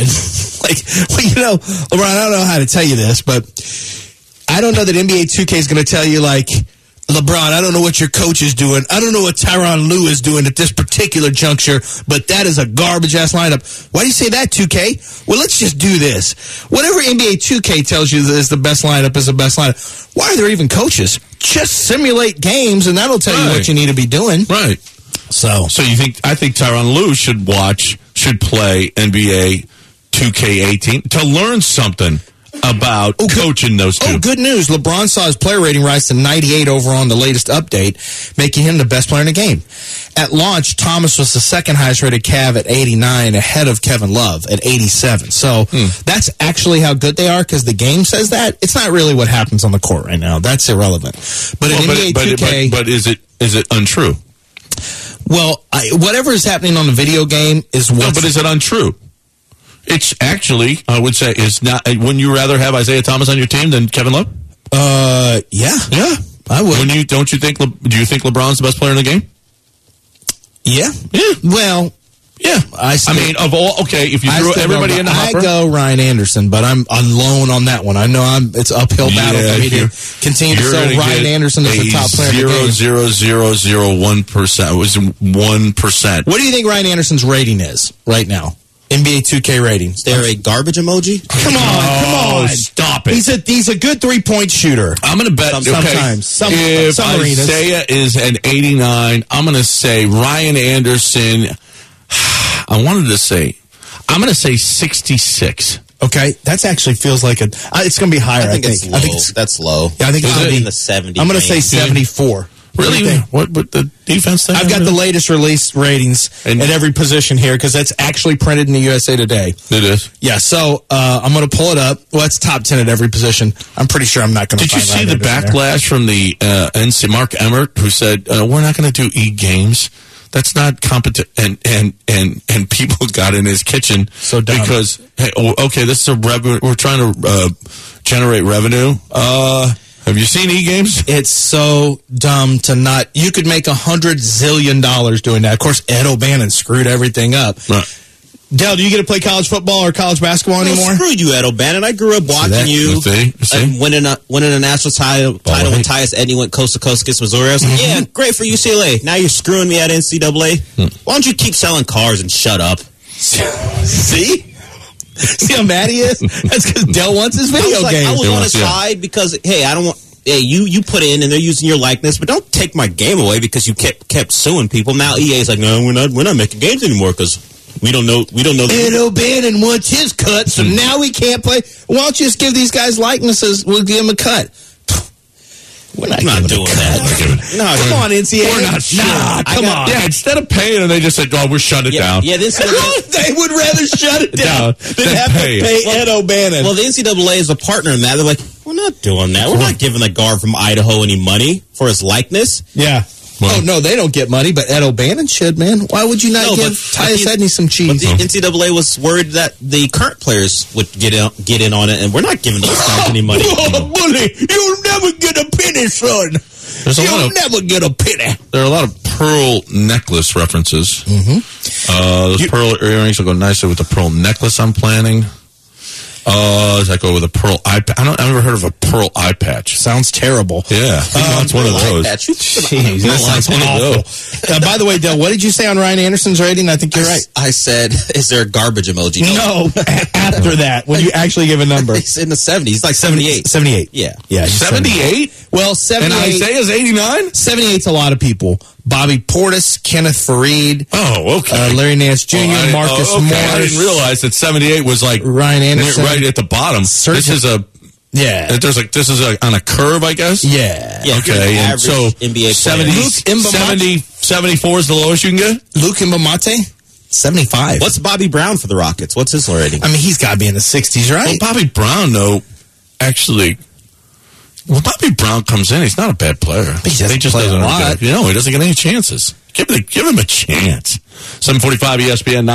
Speaker 5: LeBron, I don't know how to tell you this, but I don't know that NBA 2K is going to tell you, like, LeBron, I don't know what your coach is doing. I don't know what Tyronn Lue is doing at this particular juncture, but that is a garbage-ass lineup. Why do you say that, 2K? Well, let's just do this. Whatever NBA 2K tells you is the best lineup is the best lineup. Why are there even coaches? Just simulate games, and that'll tell you what you need to be doing.
Speaker 4: Right. So I think Tyronn Lue should play NBA 2K18 to learn something about coaching those two.
Speaker 5: Oh, good news. LeBron saw his player rating rise to 98 over on the latest update, making him the best player in the game. At launch, Thomas was the second highest rated Cav at 89, ahead of Kevin Love at 87. So that's actually how good they are, because the game says that. It's not really what happens on the court right now. That's irrelevant. But in NBA 2K...
Speaker 4: But is it untrue?
Speaker 5: Well, whatever is happening on the video game is what...
Speaker 4: No, but is it untrue? It's actually, I would say, is not. Wouldn't you rather have Isaiah Thomas on your team than Kevin Love?
Speaker 5: Yeah, I would.
Speaker 4: Do you think LeBron's the best player in the game?
Speaker 5: Yeah. Well,
Speaker 4: Yeah. I mean, of all, okay, if you threw everybody in the hopper.
Speaker 5: I go Ryan Anderson, but I'm alone on that one. I know it's uphill battle for me to continue to sell Ryan Anderson as the top player in the game.
Speaker 4: 0.00001%. It was 1%.
Speaker 5: What do you think Ryan Anderson's rating is right now? NBA 2K rating.
Speaker 6: Is there a garbage emoji?
Speaker 5: Come on.
Speaker 4: Stop it.
Speaker 5: He's a good 3-point shooter.
Speaker 4: I'm going to bet
Speaker 5: sometimes.
Speaker 4: If Isaiah is an 89, I'm going to say Ryan Anderson. I'm going to say 66.
Speaker 5: Okay, that actually feels like it's going to be higher.
Speaker 6: I think it's low. That's low.
Speaker 5: Yeah, I think
Speaker 6: it's
Speaker 5: in
Speaker 6: the 70.
Speaker 5: I'm going to say 74.
Speaker 4: Really? What the defense thing?
Speaker 5: I've got the latest release ratings at every position here because that's actually printed in the USA Today.
Speaker 4: It is.
Speaker 5: Yeah, so I'm going to pull it up. Well, it's top 10 at every position. I'm pretty sure I'm not going to find
Speaker 4: Did you see the backlash from the NC Mark Emmert who said, we're not going to do e-games? That's not competent, and people got in his kitchen
Speaker 5: so dumb.
Speaker 4: Because this is a revenue. We're trying to generate revenue. Have you seen e-games?
Speaker 5: It's so dumb to not. You could make $100 zillion doing that. Of course, Ed O'Bannon screwed everything up.
Speaker 4: Right.
Speaker 5: Dale, do you get to play college football or college basketball anymore?
Speaker 6: Screw you, Ed O'Bannon. I grew up watching you winning a national title when Tyus Edney went coast to coast against Missouri. I was like, yeah, great for UCLA. Now you're screwing me at NCAA. Why don't you keep selling cars and shut up?
Speaker 5: See how mad he is? That's because Dale wants his video game.
Speaker 6: I was on his side because, hey, I don't want... Hey, you put in and they're using your likeness, but don't take my game away because you kept suing people. Now EA's like, no, we're not making games anymore because... We don't know.
Speaker 5: Ed O'Bannon wants his cut, so now we can't play. Why don't you just give these guys likenesses? We'll give them a cut. We're not doing that.
Speaker 6: No,
Speaker 5: come on, NCAA.
Speaker 4: We're not sure.
Speaker 5: Come on.
Speaker 4: Yeah, instead of paying them, they just said, we're shutting it down.
Speaker 6: Yeah,
Speaker 5: they would rather shut it down than have to pay Ed O'Bannon.
Speaker 6: Well, the NCAA is a partner in that. They're like, we're not doing that. We're not giving the guard from Idaho any money for his likeness.
Speaker 5: Yeah. Well, no, they don't get money, but Ed O'Bannon should, man. Why would you not give Tyus Edney some cheese?
Speaker 6: But the NCAA was worried that the current players would get in on it, and we're not giving those guys any money.
Speaker 5: Oh, bully, you'll never get a penny, son. You'll never get a penny.
Speaker 4: There are a lot of pearl necklace references. Those pearl earrings will go nicely with the pearl necklace I'm planning. Does that go with a pearl eye patch? I've never heard of a pearl eye patch.
Speaker 5: Sounds terrible.
Speaker 4: Yeah. It's one of those.
Speaker 5: Jeez, that sounds awful. By the way, Del, what did you say on Ryan Anderson's rating? I think you're right.
Speaker 6: I said, is there a garbage emoji?
Speaker 5: No, after that, when you actually give a number.
Speaker 6: He's in the 70s. He's like 78.
Speaker 5: 78.
Speaker 6: Yeah.
Speaker 4: 78?
Speaker 5: Well, 78.
Speaker 4: And Isaiah's 89?
Speaker 5: 78's a lot of people. Bobby Portis, Kenneth Fareed.
Speaker 4: Oh, okay.
Speaker 5: Larry Nance Jr., Marcus Morris.
Speaker 4: I didn't realize that 78 was like
Speaker 5: Ryan Anderson.
Speaker 4: Right at the bottom. This is a...
Speaker 5: Yeah.
Speaker 4: This is on a curve, I guess?
Speaker 5: Yeah.
Speaker 4: Okay. And so
Speaker 6: NBA
Speaker 4: 74 is the lowest you can get?
Speaker 5: Luke Mbamate? 75.
Speaker 6: What's Bobby Brown for the Rockets? What's his rating?
Speaker 5: I mean, he's got to be in the 60s, right?
Speaker 4: Well, Bobby Brown, though, actually... When Bobby Brown comes in, he's not a bad player.
Speaker 5: He just doesn't a lot.
Speaker 4: He doesn't get any chances. Give him a chance. 745 ESPN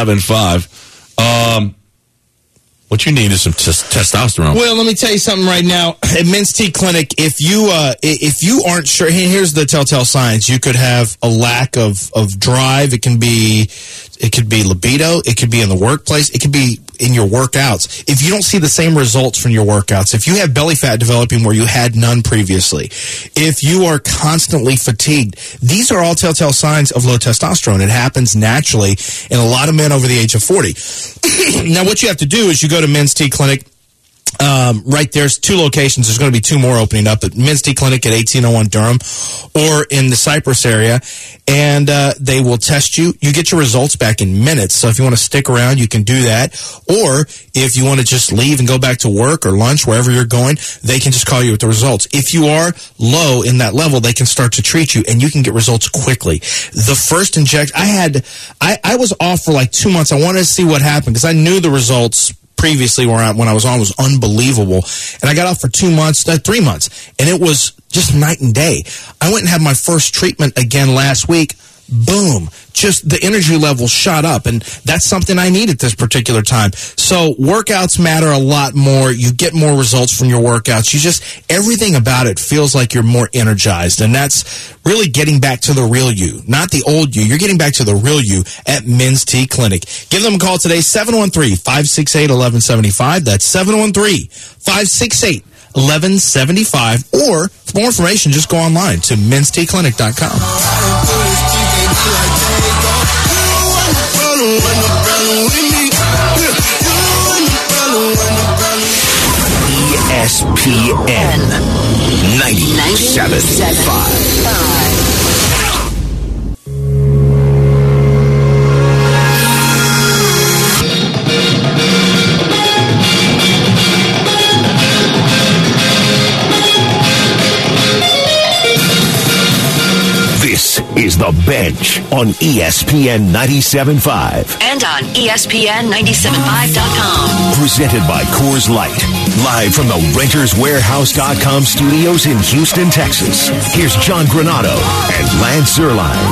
Speaker 4: 97.5. What you need is some testosterone.
Speaker 5: Well, let me tell you something right now. At Men's T Clinic, if you aren't sure, here's the telltale signs. You could have a lack of drive. It could be libido. It could be in the workplace. It could be in your workouts. If you don't see the same results from your workouts, if you have belly fat developing where you had none previously, if you are constantly fatigued, these are all telltale signs of low testosterone. It happens naturally in a lot of men over the age of 40. Now, what you have to do is you go to Men's T Clinic. Right there's 2 locations. There's going to be 2 more opening up at Men's T Clinic at 1801 Durham or in the Cypress area, and they will test you. You get your results back in minutes, so if you want to stick around, you can do that. Or if you want to just leave and go back to work or lunch, wherever you're going, they can just call you with the results. If you are low in that level, they can start to treat you, and you can get results quickly. The first injection, I was off for like 2 months. I wanted to see what happened because I knew the results previously when I was on was unbelievable. And I got off for 3 months, and it was just night and day. I went and had my first treatment again last week. boom, just the energy level shot up. And that's something I need at this particular time. So workouts matter a lot more. You get more results from your workouts. Everything about it feels like you're more energized. And that's really getting back to the real you, not the old you. You're getting back to the real you at Men's T Clinic. Give them a call today, 713-568-1175. That's 713-568-1175. Or for more information, just go online to menstclinic.com.
Speaker 2: ESPN 97.5. This is The Bench on ESPN 97.5.
Speaker 8: And on ESPN975.com.
Speaker 2: Presented by Coors Light. Live from the RentersWarehouse.com studios in Houston, Texas. Here's John Granato and Lance Zerline.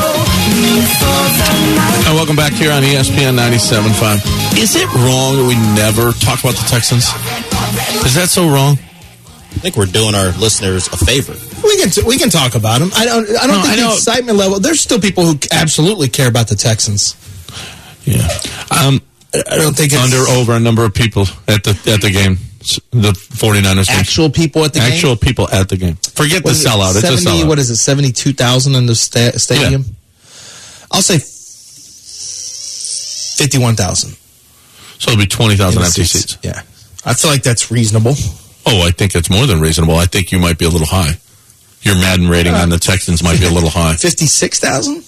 Speaker 4: And welcome back here on ESPN 97.5. Is it wrong that we never talk about the Texans? Is that so wrong?
Speaker 6: I think we're doing our listeners a favor.
Speaker 5: We can talk about them. I don't think the excitement level. There's still people who absolutely care about the Texans.
Speaker 4: Yeah, I don't think it's over a number of people at the game. The 49ers game.
Speaker 5: Actual people at the game.
Speaker 4: Actual people at the game. Forget the sellout.
Speaker 5: 70,
Speaker 4: it's a sellout.
Speaker 5: What is it? 72,000 in the stadium. Yeah. I'll say 51,000.
Speaker 4: So it'll be 20,000 empty seats.
Speaker 5: Yeah, I feel like that's reasonable.
Speaker 4: Oh, I think it's more than reasonable. I think you might be a little high. Your Madden rating on the Texans might be a little high.
Speaker 5: 56,000?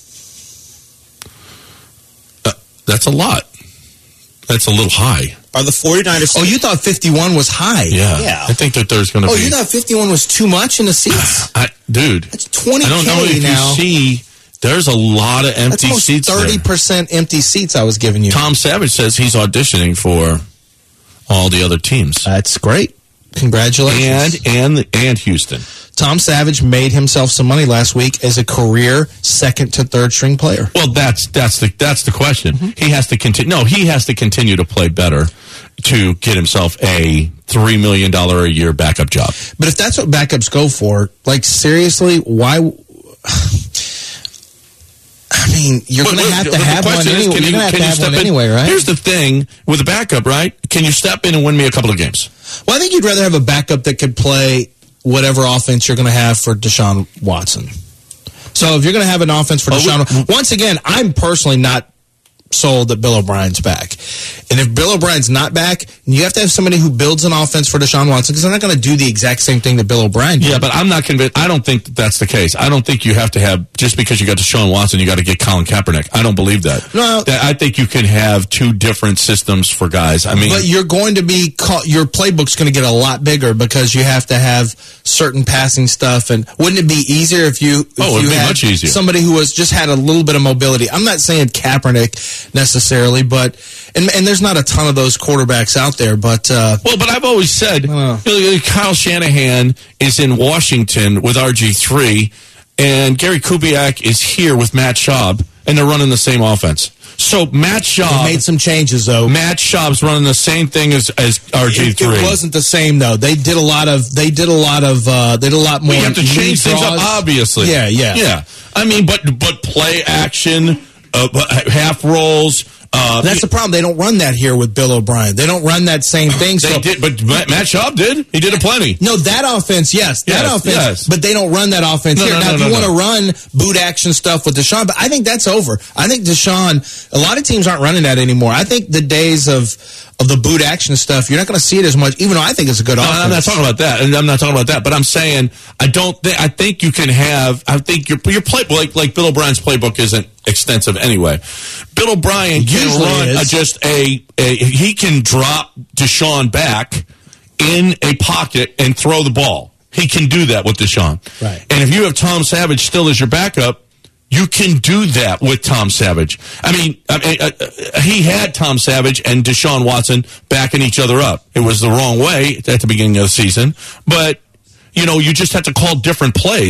Speaker 4: That's a lot. That's a little high.
Speaker 6: Are the 49ers...
Speaker 5: Oh, you thought 51 was high.
Speaker 4: Yeah. I think that there's going to be...
Speaker 5: Oh, you thought 51 was too much in the seats?
Speaker 4: Dude.
Speaker 5: That's 20K
Speaker 4: I don't know if
Speaker 5: now.
Speaker 4: You see... There's a lot of empty seats.
Speaker 5: That's almost 30% empty seats I was giving you.
Speaker 4: Tom Savage says he's auditioning for all the other teams.
Speaker 5: That's great. Congratulations.
Speaker 4: And Houston.
Speaker 5: Tom Savage made himself some money last week as a career second to third string player.
Speaker 4: Well, that's the question. Mm-hmm. He has to continue. No, he has to continue to play better to get himself a $3 million a year backup job.
Speaker 5: But if that's what backups go for, like seriously, why? I mean, you're going to have to have one anyway. You're going to have to have one anyway, right?
Speaker 4: Here's the thing with a backup, right? Can you step in and win me a couple of games?
Speaker 5: Well, I think you'd rather have a backup that could play whatever offense you're going to have for Deshaun Watson. So if you're going to have an offense for Deshaun, once again, I'm personally not sold that Bill O'Brien's back. And if Bill O'Brien's not back, you have to have somebody who builds an offense for Deshaun Watson because they're not going to do the exact same thing that Bill O'Brien did.
Speaker 4: Yeah, but I'm not convinced. I don't think that's the case. I don't think you have to have, just because you got Deshaun Watson, you got to get Colin Kaepernick. I don't believe that.
Speaker 5: No.
Speaker 4: I think you can have two different systems for guys. I mean,
Speaker 5: but you're going to be, your playbook's going to get a lot bigger because you have to have certain passing stuff. And wouldn't it be easier if you
Speaker 4: it'd be much easier.
Speaker 5: Somebody who was just had a little bit of mobility? I'm not saying Kaepernick necessarily, but and there's not a ton of those quarterbacks out there, but
Speaker 4: but I've always said Kyle Shanahan is in Washington with RG3, and Gary Kubiak is here with Matt Schaub, and they're running the same offense. So Matt Schaub
Speaker 5: made some changes though.
Speaker 4: Matt Schaub's running the same thing as RG3.
Speaker 5: It wasn't the same though. They did a lot more.
Speaker 4: We have to change things up, obviously.
Speaker 5: Yeah.
Speaker 4: I mean, but play action, half rolls.
Speaker 5: That's the problem. They don't run that here with Bill O'Brien. They don't run that same thing.
Speaker 4: They did, but Matt Schaub did. He did it plenty.
Speaker 5: No, that offense, yes. But they don't run that offense here. Now, if you want to run boot action stuff with Deshaun, but I think that's over. I think Deshaun, a lot of teams aren't running that anymore. I think the days of the boot action stuff, you're not going to see it as much, even though I think it's a good offense.
Speaker 4: I'm not talking about that. But I'm saying, I think you can have, I think your playbook, like Bill O'Brien's playbook isn't extensive anyway. Bill O'Brien can run he can drop Deshaun back in a pocket and throw the ball. He can do that with Deshaun.
Speaker 5: Right.
Speaker 4: And if you have Tom Savage still as your backup, you can do that with Tom Savage. I mean, he had Tom Savage and Deshaun Watson backing each other up. It was the wrong way at the beginning of the season, but you just have to call different plays.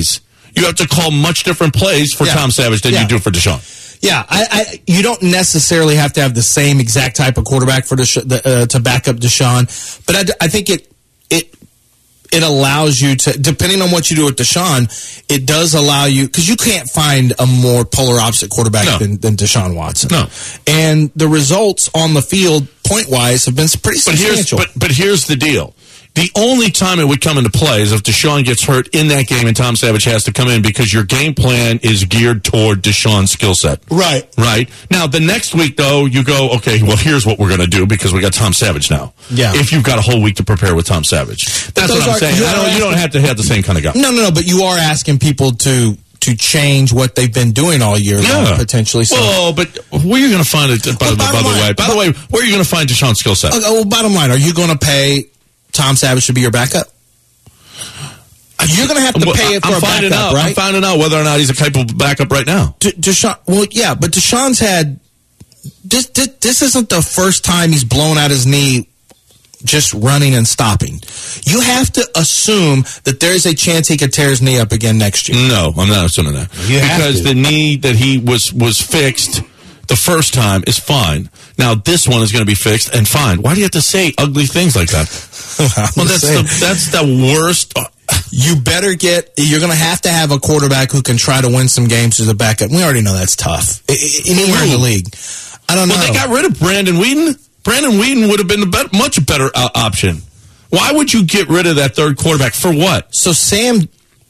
Speaker 4: You have to call much different plays for Tom Savage than you do for Deshaun.
Speaker 5: Yeah, you don't necessarily have to have the same exact type of quarterback for to back up Deshaun, but I think it allows you to, depending on what you do with Deshaun, it does allow you, because you can't find a more polar opposite quarterback than Deshaun Watson.
Speaker 4: No.
Speaker 5: And the results on the field, point-wise, have been pretty substantial.
Speaker 4: But here's the deal. The only time it would come into play is if Deshaun gets hurt in that game and Tom Savage has to come in, because your game plan is geared toward Deshaun's skill set.
Speaker 5: Right.
Speaker 4: Right. Now, the next week, though, you go, okay, well, here's what we're going to do because we got Tom Savage now.
Speaker 5: Yeah.
Speaker 4: If you've got a whole week to prepare with Tom Savage. That's what I'm saying. You don't have to have the same kind of guy.
Speaker 5: No, but you are asking people to change what they've been doing all year long, potentially. So.
Speaker 4: Well, but where are you going to find it, by the way, where are you going to find Deshaun's skill set?
Speaker 5: Well, bottom line, are you going to pay Tom Savage to be your backup? You're going to have to pay it for a backup, right?
Speaker 4: I'm finding out whether or not he's a capable backup right now.
Speaker 5: Deshaun, well, yeah, but Deshaun's had... This isn't the first time he's blown out his knee just running and stopping. You have to assume that there's a chance he could tear his knee up again next year.
Speaker 4: No, I'm not assuming that. Because the knee that he was fixed the first time is fine. Now this one is going to be fixed and fine. Why do you have to say ugly things like that? Well, that's the worst.
Speaker 5: You're going to have a quarterback who can try to win some games as a backup. We already know that's tough. Anywhere in the league. I don't know.
Speaker 4: Well, they got rid of Brandon Whedon. Brandon Whedon would have been a much better option. Why would you get rid of that third quarterback? For what?
Speaker 5: So we're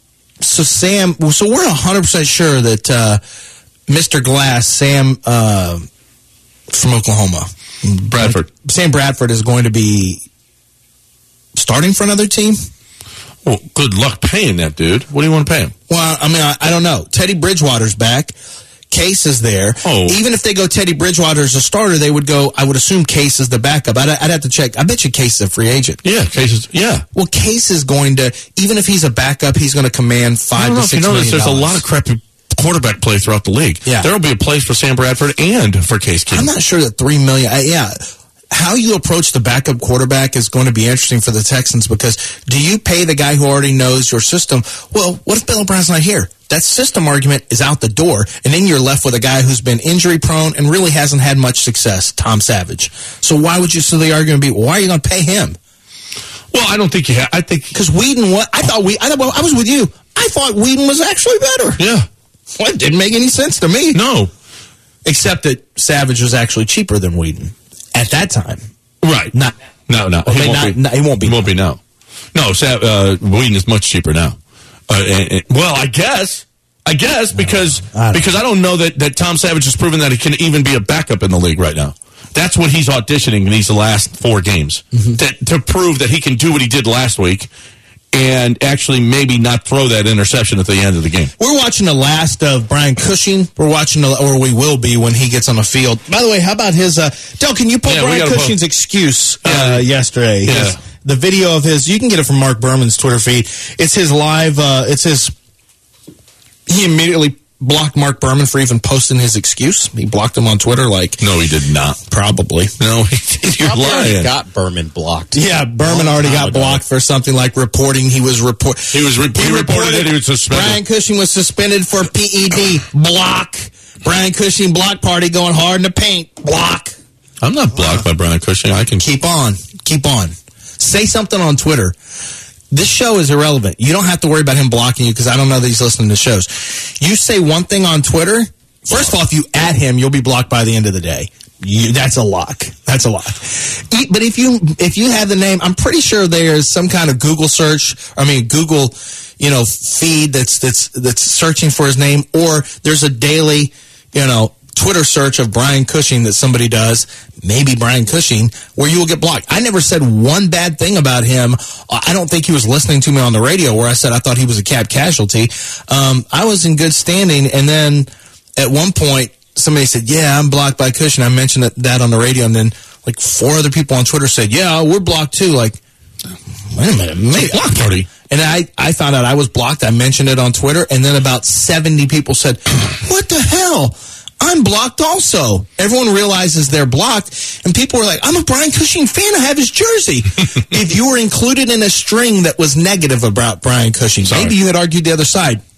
Speaker 5: 100% sure that Mr. Glass, Sam from Oklahoma, Sam Bradford is going to be starting for another team.
Speaker 4: Well, good luck paying that dude. What do you want to pay him?
Speaker 5: Well, I mean, I don't know. Teddy Bridgewater's back. Case is there.
Speaker 4: Oh.
Speaker 5: Even if they go Teddy Bridgewater as a starter, they would go, I would assume Case is the backup. I'd have to check. I bet you Case is a free agent.
Speaker 4: Yeah, Case is, yeah.
Speaker 5: Well, Case is going to, even if he's a backup, he's going to command $5 to $6 million.
Speaker 4: There's a lot of crappy quarterback play throughout the league.
Speaker 5: Yeah.
Speaker 4: There will be a place for Sam Bradford and for Case Keenum.
Speaker 5: I'm not sure that $3 million, how you approach the backup quarterback is going to be interesting for the Texans, because do you pay the guy who already knows your system? Well, what if Bill O'Brien's not here? That system argument is out the door, and then you're left with a guy who's been injury-prone and really hasn't had much success, Tom Savage. So why would you, so the argument be, well, why are you going to pay him?
Speaker 4: Well, I don't think you have. I think...
Speaker 5: Because Whedon, I was with you. I thought Whedon was actually better.
Speaker 4: Yeah.
Speaker 5: Well, it didn't make any sense to me.
Speaker 4: No.
Speaker 5: Except that Savage was actually cheaper than Whedon at that time.
Speaker 4: Right.
Speaker 5: No. He won't be
Speaker 4: now. No, Whedon is much cheaper now. Well, I guess because I don't know that Tom Savage has proven that he can even be a backup in the league right now. That's what he's auditioning in these last 4 games, to prove that he can do what he did last week and actually maybe not throw that interception at the end of the game.
Speaker 5: We're watching the last of Brian Cushing. We will be when he gets on the field. By the way, how about his... Del, can you pull Brian Cushing's excuse yesterday?
Speaker 4: Yeah.
Speaker 5: The video of his... You can get it from Mark Berman's Twitter feed. It's his live... He immediately blocked Mark Berman for even posting his excuse. He blocked him on Twitter
Speaker 4: No, he did not.
Speaker 5: Probably.
Speaker 4: No, you're lying.
Speaker 6: Got Berman blocked.
Speaker 5: Yeah, Berman already got blocked for something like reporting. He reported
Speaker 4: that he was suspended.
Speaker 5: Brian Cushing was suspended for PED. Block. Brian Cushing block party going hard in the paint. Block.
Speaker 4: I'm not blocked by Brian Cushing. I can
Speaker 5: keep on. Say something on Twitter. This show is irrelevant. You don't have to worry about him blocking you, because I don't know that he's listening to shows. You say one thing on Twitter, first of all, if you add him, you'll be blocked by the end of the day. That's a lock. But if you have the name, I'm pretty sure there's some kind of Google feed that's searching for his name, or there's a daily, Twitter search of Brian Cushing that somebody does, maybe Brian Cushing, where you will get blocked. I never said one bad thing about him. I don't think he was listening to me on the radio where I said I thought he was a cap casualty. I was in good standing, and then at one point, somebody said, yeah, I'm blocked by Cushing. I mentioned that on the radio, and then 4 other people on Twitter said, yeah, we're blocked too. Wait a minute.
Speaker 4: Block party.
Speaker 5: And I found out I was blocked. I mentioned it on Twitter, and then about 70 people said, what the hell? I'm blocked also. Everyone realizes they're blocked, and people were like, I'm a Brian Cushing fan. I have his jersey. If you were included in a string that was negative about Brian Cushing, maybe you had argued the other side.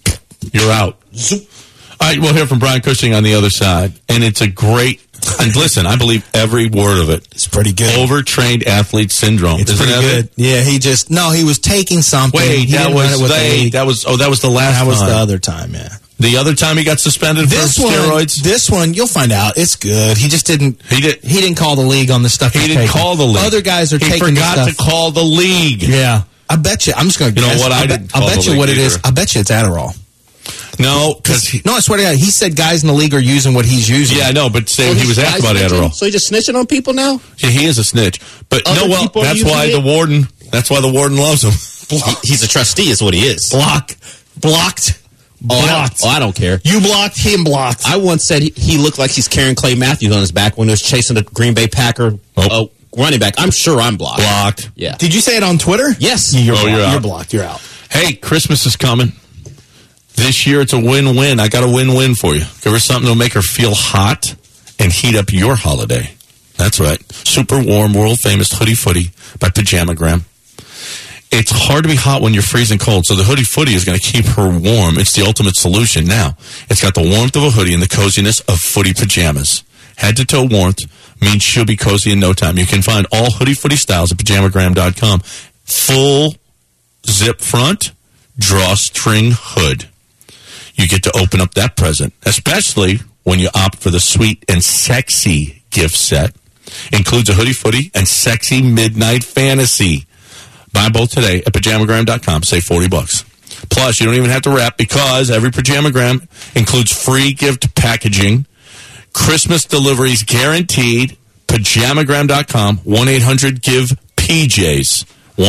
Speaker 4: You're out. Zoop. All right, we'll hear from Brian Cushing on the other side. And it's a great, and listen, I believe every word of it.
Speaker 5: It's pretty good.
Speaker 4: Overtrained athlete syndrome.
Speaker 5: It's pretty good. Yeah, he was taking something.
Speaker 4: Wait, that was the last time.
Speaker 5: That was the other time, yeah.
Speaker 4: The other time he got suspended for steroids?
Speaker 5: This one, you'll find out. It's good. He just didn't. He didn't call the league on the stuff
Speaker 4: he didn't call the league.
Speaker 5: Other guys are taking the stuff.
Speaker 4: He forgot to call the league.
Speaker 5: Yeah. I bet you. I'm just going to guess.
Speaker 4: You know what? I didn't call
Speaker 5: I'll bet you what it is. I bet you it's Adderall.
Speaker 4: No, because
Speaker 5: I swear to God, he said guys in the league are using what he's using.
Speaker 4: Yeah, I know, but he was asked about Adderall.
Speaker 6: So he just snitching on people now?
Speaker 4: Yeah, he is a snitch. But that's why the warden loves him.
Speaker 6: He's a trustee, is what he is.
Speaker 5: Blocked.
Speaker 6: I don't care.
Speaker 5: You blocked, him blocked.
Speaker 6: I once said he looked like he's carrying Clay Matthews on his back when he was chasing the Green Bay Packer running back. I'm sure I'm blocked.
Speaker 4: Blocked.
Speaker 6: Yeah.
Speaker 5: Did you say it on Twitter?
Speaker 6: Yes.
Speaker 5: You're blocked.
Speaker 4: You're out.
Speaker 5: You're blocked. You're out.
Speaker 4: Hey, Christmas is coming. This year it's a win-win. I got a win-win for you. Give her something that'll make her feel hot and heat up your holiday. That's right. Super warm, world-famous Hoodie Footy by Pajamagram. It's hard to be hot when you're freezing cold, so the Hoodie Footy is going to keep her warm. It's the ultimate solution. Now, it's got the warmth of a hoodie and the coziness of footy pajamas. Head-to-toe warmth means she'll be cozy in no time. You can find all Hoodie Footy styles at Pajamagram.com. Full zip front, drawstring hood. You get to open up that present, especially when you opt for the sweet and sexy gift set. Includes a Hoodie Footy and sexy midnight fantasy. Buy both today at Pajamagram.com. Save $40. Plus, you don't even have to wrap because every Pajamagram includes free gift packaging. Christmas deliveries guaranteed. Pajamagram.com. 1-800-GIVE-PJs.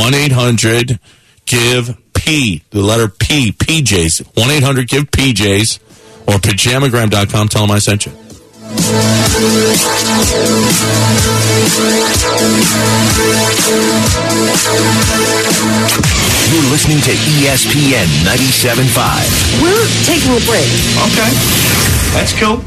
Speaker 4: 1-800-GIVE-P. The letter P. PJs. 1-800-GIVE-PJs. Or Pajamagram.com. Tell them I sent you.
Speaker 2: You're listening to ESPN 97.5.
Speaker 8: We're taking a break.
Speaker 4: Okay. That's cool.